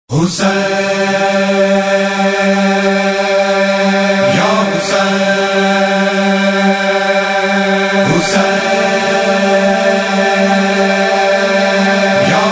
حسین یا حسین حسین یا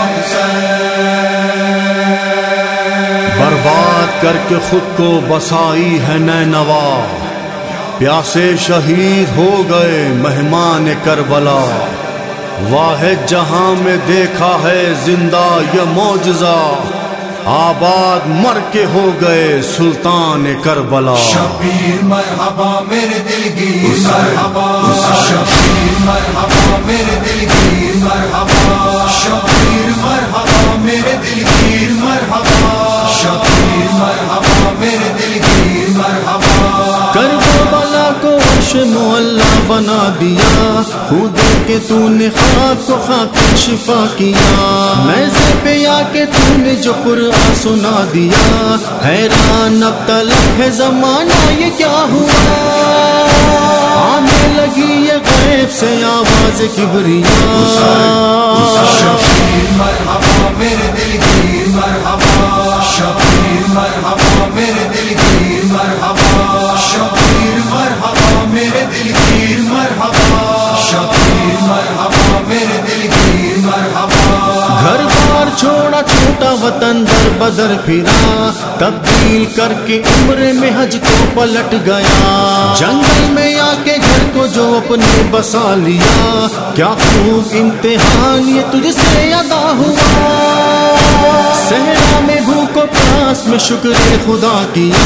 حسین برباد کر کے خود کو بسائی ہے نینوا، پیاسے شہید ہو گئے مہمان کربلا، واحد جہاں میں دیکھا ہے زندہ یہ معجزہ، آباد مر کے ہو گئے سلطان کربلا۔ شبیر مرحبا میرے دل کی مرحبا، شبیر مرحبا میرے دل کی مرحبا، شبیر مرحبا میرے دل کی مرحبا، شبیر مرحبا میرے دل کی مرحبا۔ کربلا کو عرش معلا بنا دیا، خود کے تو نے خاک کو خاک شفا کیا، نیزے پہ آ کے تو نے جو قرآن سنا دیا، حیران اب تلک ہے زمانہ یہ کیا ہوا، آنے لگی یہ غیب سے آواز کبریا۔ شبیر مرحبا میرے دل کی مرحبا، شبیر مرحبا میرے دل کی مرحبا، شبیر مرحبا میرے دل کی مرحبا، شبیر مرحبا میرے دل کی مرحبا۔ گھر بار چھوڑا چھوٹا وطن در بدر پھرا، تبدیل کر کے عمر میں حج کو پلٹ گیا، جنگل میں آ کے گھر کو جو اپنے بسا لیا، کیا خوب امتحان یہ تجھ سے ادا ہوا، صحرا میں بھوک و پیاس میں شکر خدا کیا۔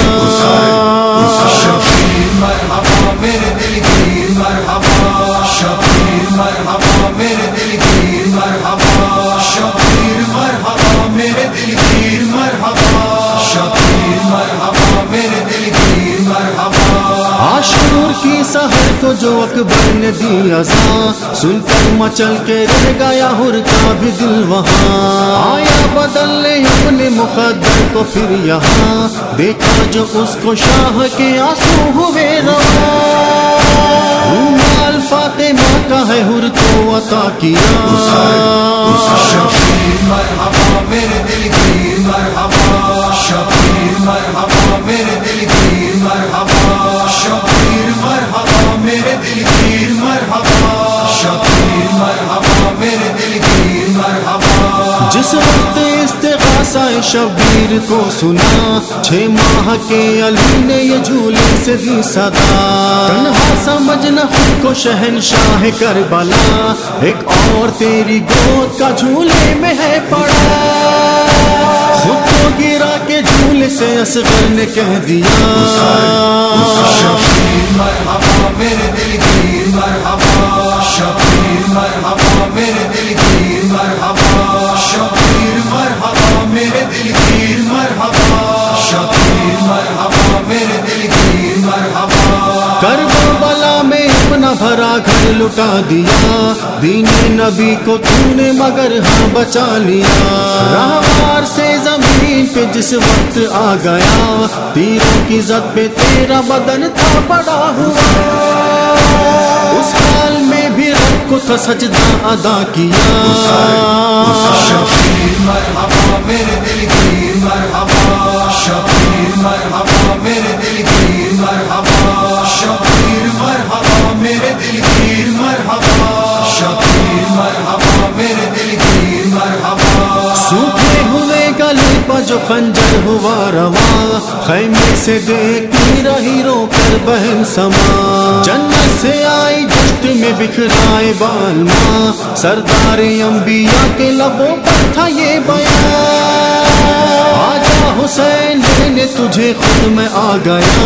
شبیر مرحبا میرے دل کی مرحبا، شبیر مرحبا میرے دل کی مرحبا، شبیر مرحبا میرے دل کی مرحبا، شبیر مرحبا میرے دل کی مرحبا۔ عاشور کی سحر کو جو اکبر نے دی اذاں، سن کر مچل کے رہ گیا ہر کا بھی دل وہاں، آیا بدل لے اپنے مقدر کو پھر یہاں، دیکھا جو اس کو شاہ کے آنسو ہوئے رواں، رومال فاطمہ کا ہے ہر کو عطا کیا۔ شبیر مرحبا میرے دل کی مرحبا، شبیر مرحبا میرے دل کی مرحبا، شبیر مرحبا میرے دل کی مرحبا، شبیر مرحبا میرے دل کی مرحبا۔ جس وقت استغاثہ شبیر کو سنا، 6 ماہ کے علی نے یہ جھولے سے دی صدا، تنہا سمجھنا خود کو شہنشاہ کربلا، ایک اور تیری گود کا جھولے میں ہے پڑا، خود کو گرا کے جھولے سے اصغر نے کہہ دیا۔ شبیر مرحبا میرے دل کی مرحبا، شبیر مرحبا میرے دل کی مرحبا، شبیر مرحبا میرے دل کی مرحبا، شبیر مرحبا میرے دل کی مرحبا۔ کربلا میں اپنا بھرا گھر لٹا دیا، دین نبی کو تو نے مگر ہاں بچا لیا، راہوار سے زمین پہ جس وقت آ گیا، تیروں کی زد پہ تیرا بدن تھا پڑا ہوا، اس حال میں بھی رب کو تھا سجدہ ادا کیا۔ شبیر مرحبا میرے دل کی مرحبا، شبیر مرحبا میرے دل کی مرحبا، شبیر مرحبا میرے دل کی مرحبا، شبیر مرحبا میرے دل کی مرحبا۔ سوکھے ہوئے گلے پر جو خنجر ہوا رواں، خیمے سے دیکھتی رہی رو کر بہن سما، جنت سے آئی جشت میں بکھرائے بال ماں، سردار انبیاء کے لبوں پر تھا یہ بیان، آجا حسین لینے تجھے خود میں آ گیا۔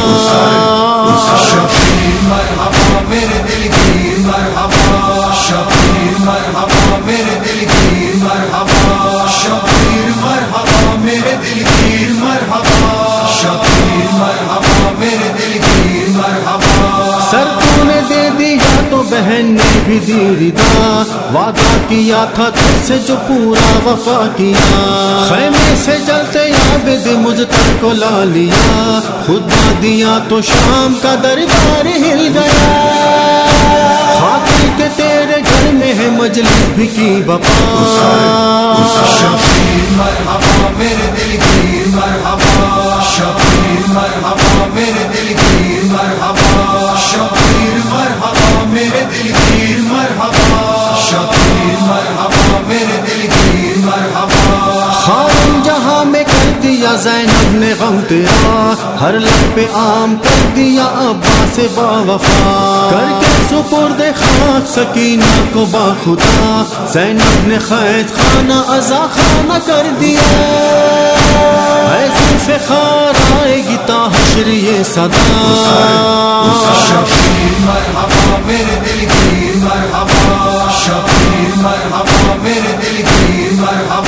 شبیر مرحبا میرے دل کی مرحبا، شبیر مرحبا میرے دل کی مرحبا، شبیر مرحبا میرے دل کی مرحبا، شبیر مرحبا میرے دل کی مرحبا۔ سر تو نے دے دیا تو بہن نے بھی دی ردا، وعدہ کیا تھا تجھ سے جو پورا وفا کیا، خیمے سے جلتے عابد مجتر کو لا لیا، خدا دیا تو شام کا دربار ہل گیا، خاطر کے تیرے گھر میں ہے مجلس بھی کی بپا۔ شبیر مرحبا میرے دل کی لیا زینب نے غم تیرا، ہر لب پہ عام کر دیا عباس با وفا، کر کے سپرد خاک سکینہ کو با خدا، زینب نے قید خانہ عزا خانہ کر دیا، اے ذوالفقار آئے گی تا حشر یہ صدا، شبیر مرحبا میرے دل کی مرحبا، شبیر مرحبا میرے دل کی مرحبا۔